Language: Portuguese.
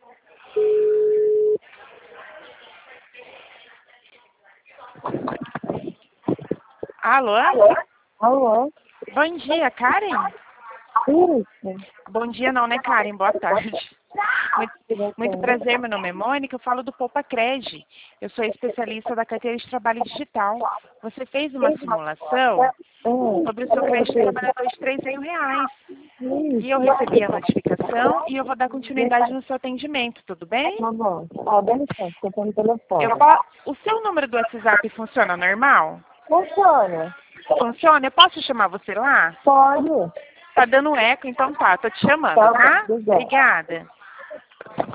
Alô? Alô? Bom dia, Karen? Isso. Bom dia não, né, Karen? Boa tarde. Muito prazer, meu nome é Mônica, eu falo do Poupa Cred. Eu sou especialista da carteira de trabalho digital. Você fez uma simulação sobre o seu crédito trabalhador de R$ 3.000. E eu recebi a notificação e eu vou dar continuidade no seu atendimento, tudo bem? Tá bom. Dá licença, que eu tô no telefone. O seu número do WhatsApp funciona normal? Funciona. Funciona? Eu posso chamar você lá? Pode. Tá dando eco, então tá. Tô te chamando, tá? Obrigada.